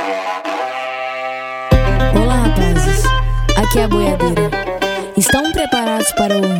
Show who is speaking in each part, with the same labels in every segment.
Speaker 1: Olá, rapazes, aqui é a boiadeira. Estão preparados para o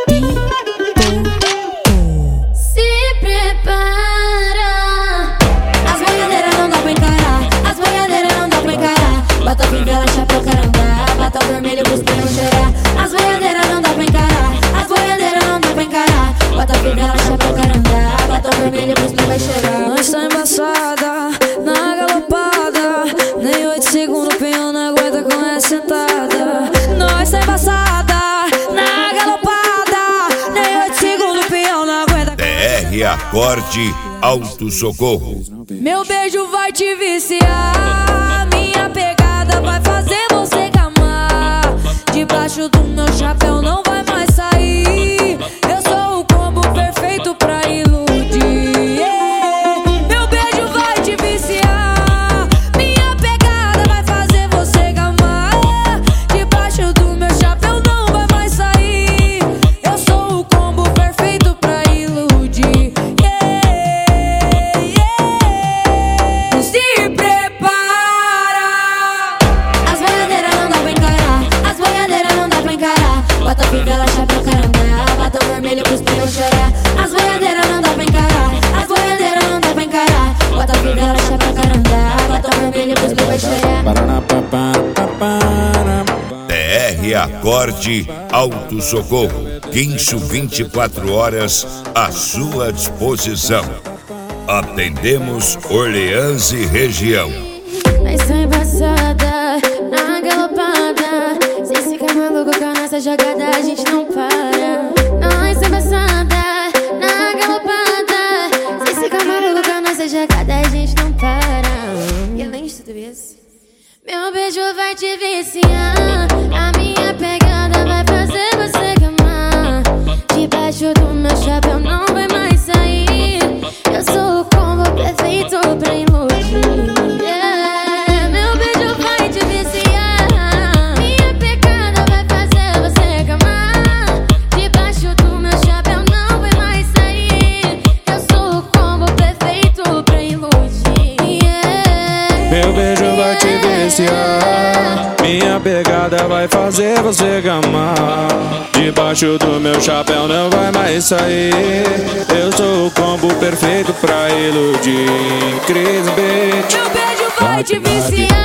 Speaker 2: Se prepara. As boiadeiras não dá pra encarar. As boiadeiras não dá pra encarar. Bota fivela, chapéu, caramba. Bota o vermelho pros pneus cheirar. As boiadeiras não dá pra encarar. As boiadeiras não dá pra encarar. Bota fivela, chapéu, caramba. Bota o vermelho pros pneus cheirar.
Speaker 1: Nós tá embaçada, na galopada. Nem 8 segundos o pinhão não aguenta com essa sentada. Nós tá embaçada, na galopada. Nem 8 segundos o pinhão não aguenta.
Speaker 3: DR Acorde Auto Socorro.
Speaker 1: Meu beijo vai te viciar. Minha pegada vai fazer você gamar. Debaixo do meu chapéu não vai mais sair. Eu sou o combo perfeito pra iludir. Meu beijo vai te viciar. Minha pegada vai fazer você gamar. Debaixo do meu chapéu não vai mais sair. Eu sou o combo perfeito pra iludir. Se prepara.
Speaker 2: As boiadeiras não dá pra encarar. As boiadeiras não dá pra encarar. Bota fivela, chapéu, caramba. Bota o vermelho pros pneus chorar. As boiadeiras não dá pra encarar. As boiadeiras não dá pra encarar. Bota fivela, chapéu, caramba. Bota o vermelho pros pneus chorar.
Speaker 3: DR Acorde Auto Socorro. Guincho 24 horas à sua disposição. Atendemos Orleans e região.
Speaker 2: Nós tá embaçada, na galopada. Sem ficar maluco com a nossa jogada, a gente não para. Nós tá embaçada, na galopada. Sem ficar maluco com a nossa jogada, a gente não para. E além de tudo isso, meu beijo vai te viciar. A minha pegada vai fazer você gamar. Debaixo do meu chapéu não vai mais sair. Eu sou o combo perfeito pra iludir. Meu beijo vai te viciar. Minha pegada vai fazer você gamar. Debaixo do meu chapéu não vai mais sair. Eu sou o combo perfeito pra iludir.
Speaker 4: Meu beijo vai te viciar. Minha pegada vai fazer você gamar. Debaixo do meu chapéu não vai mais sair. Eu sou o combo perfeito pra iludir. Cris, bitch.
Speaker 2: Meu beijo vai te viciar.